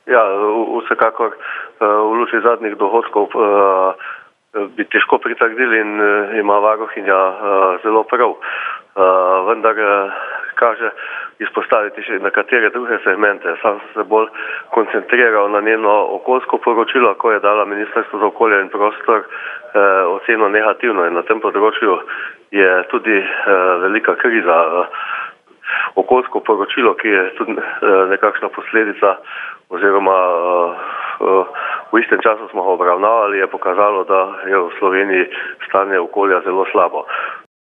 Ja, vsekakor v luči zadnjih dogodkov bi težko pritrdili in ima varuhinja zelo prav. Vendar kaže izpostaviti še nekatere druge segmente. Sam sem se bolj koncentriral na njeno okoljsko poročilo, ko je dala Ministrstvo za okolje in prostor oceno negativno in na tem področju je tudi velika kriza. Okoljsko poročilo, ki je tudi nekakšna posledica oziroma v istem času smo ga obravnavali, je pokazalo, da je v Sloveniji stanje okolja zelo slabo.